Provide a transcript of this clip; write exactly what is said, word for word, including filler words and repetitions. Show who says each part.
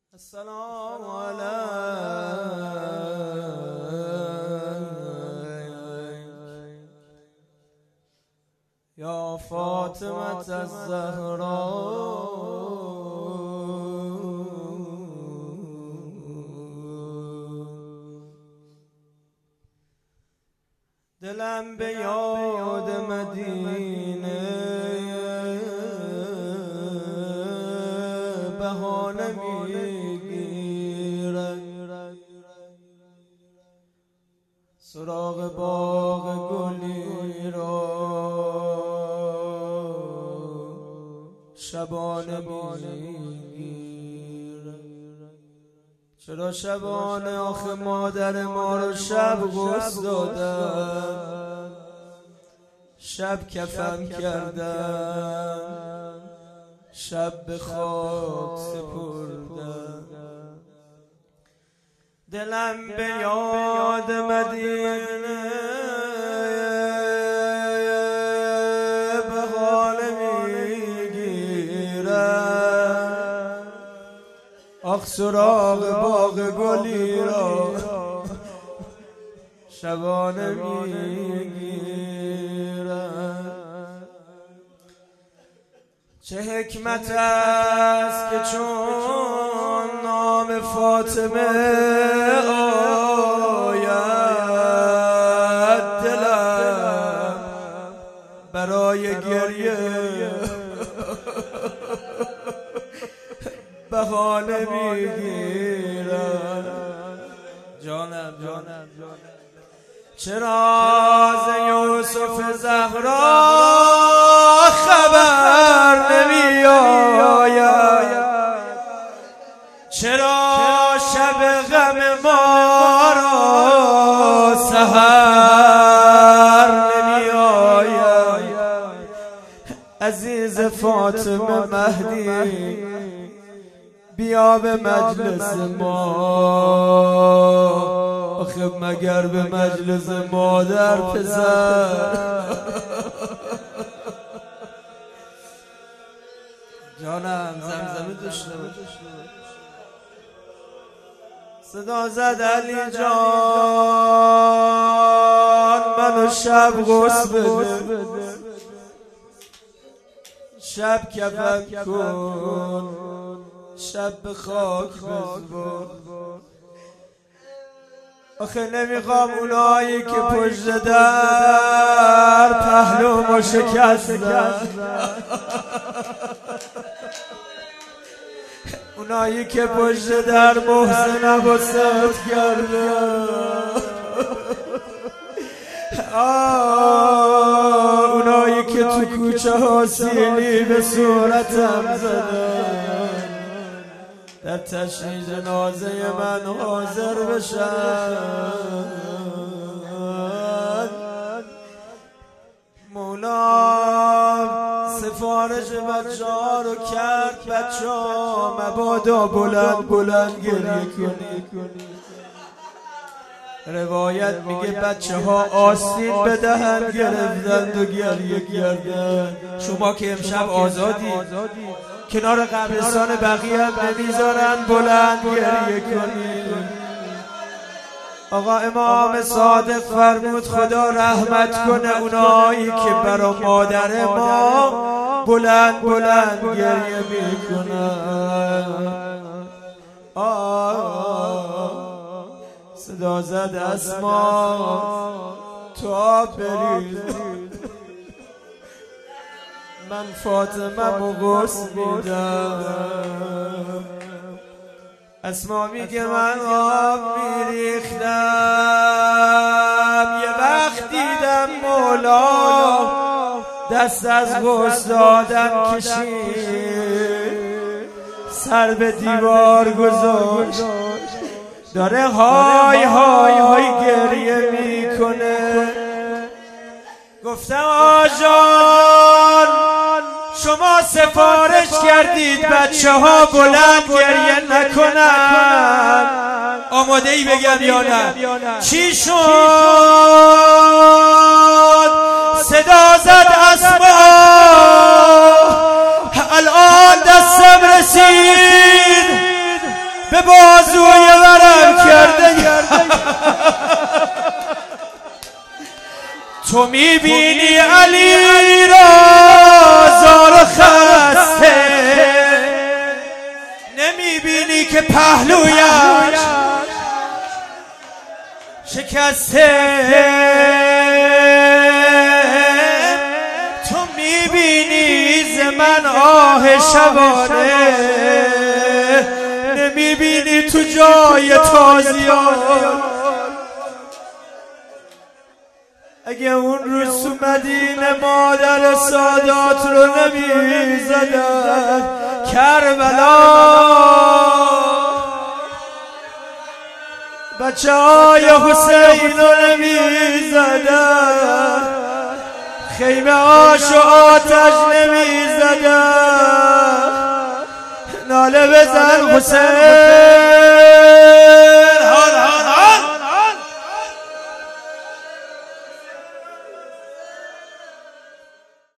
Speaker 1: السلام عليك يا فاطمة الزهراء دلم به یاد مدینه بهانه میگیرد سراغ باغ گلی را شبانه میگیرد. چرا شبانه؟ آخه مادر ما رو شب غسل دادن، شب کفن کردن، شب به خاک سپردن. دلم به یاد مدینه بهانه میگیرد. آخ سراغ باغ گلی را شبانه میگیرد. چه حکمت است که چون نام فاطمه آید دلم برای گریه بهانه میگیرد. جانم جانم چرا ز یوسف زهرا خبر نمی آید؟ چرا شب غم ما را سحر نمی آید؟ عزیز فاطمه مهدی بیا به مجلس ما. آخه مگر به مجلس مادر پسر؟ جانم زمزمه داشته باش. صدا زد علی جان منو شب غسل بده، شب کفن کن، شب به خاک بسپر. آخه نمیخوام اونایی که پشت در پهلومو شکستن، اونایی که پشت در محسنم و ست کردن، اونایی که تو کوچه ها سیلی به صورتم زدن، در تشییع جنازه من حاضر بشن. مولا سفارش بچه ها رو کرد، بچه ها مبادا بلند بلند گریه کنی. روایت میگه بچه ها آستین به دهن گرفتند و گریه کردند. شما که امشب آزادی کنار قبرستان بقیه هم نمیذارن بلند گریه کنید. آقا امام صادق فرمود خدا رحمت کنه اونایی که برا مادر ما بلند بلند گریه میکنن. صدا زد اسما تا برید، من فاطمه مو غسل میدم. اسما میگه من آب میریختم، یه وقت دیدم مولا دست از غسل دادن کشید، سر به دیوار گذاشت، داره های های های گریه میکنه. گفتم آجان شما سفارش کردید بچه ها بلند گریه نکنن، آماده ای بگم یا نه؟ چی شد؟ صدا زد اسما الان دستم رسید به بازوی ورم کرده تو میبینی علی را زار و خسته نمیبینی که پهلویش شکسته تو میبینی ز من آه شبانه نمیبینی تو جای تازیان اگه اون روز تو مدینه مادر سادات رو نمیزدن کربلا بچه های حسین رو نمیزدن خیمه هاش و آتش نمیزدن ناله بزن حسین